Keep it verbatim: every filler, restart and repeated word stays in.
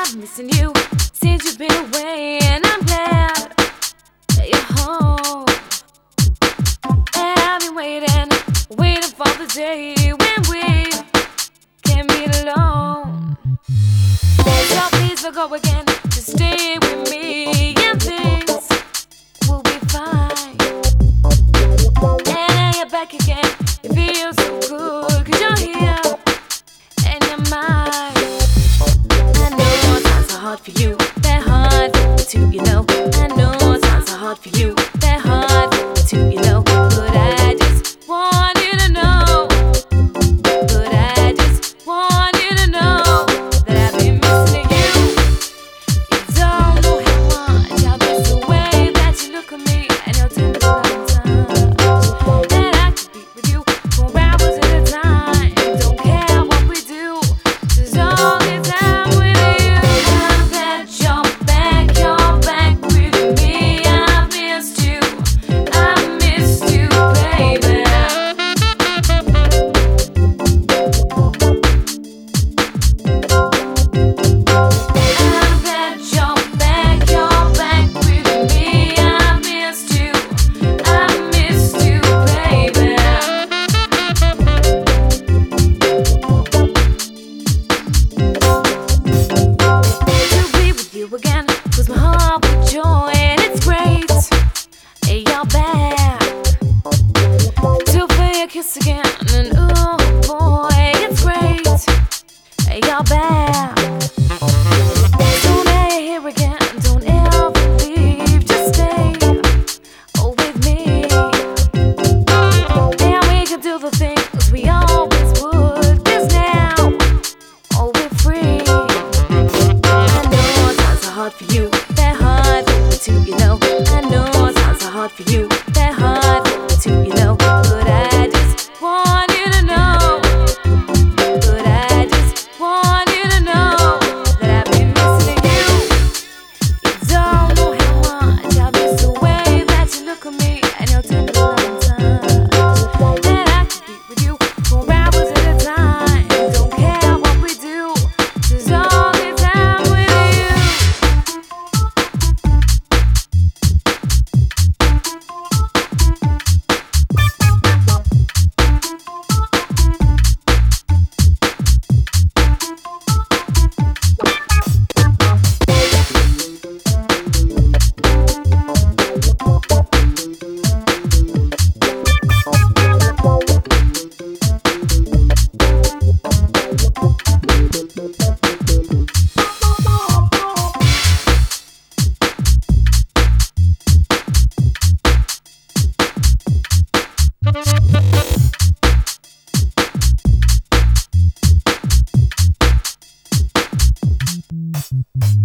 I'm missing you since you've been away, and I'm glad that you're home. And I've been waiting, waiting for the day when we can meet alone. So please don't go again, just stay with me and things will be fine. And now you're back again, it feels so good, cause you're here and you're mine. I know times are hard for you, they're hard for me too, you know. I know times are hard for you, they're hard for me too, you know. But I just want you to know, but I just want you to know that I've been missing you. You don't know how much I miss the way that you look at me and your tender touch. That I could be with you for hours at a time. Don't care what we do, just long as I'm with you. I'm glad you're back, you're back with me. I missed you, I missed you, baby. I'm glad you're back, you're back with me. I missed you, I missed you, baby. To be with you again fills my heart with joy, and it's great. Hey, you're back. To feel your kiss again, and oh boy, it's great. Hey, you're back. So now you're here again, don't ever leave, just stay oh, with me. And we can do the things we always would, 'cause now oh, we're free. I know times are hard for you, they're hard for me too, you know. I know times are hard for you, they're hard for me too, you know. But I just want you to know, but I just want you to know that I've been missing you. You don't know how much I miss the way that you look at me and your tender loving touch. That I could be with you for hours at a time. Don't care what we do, just long as I'm with you. Thank you.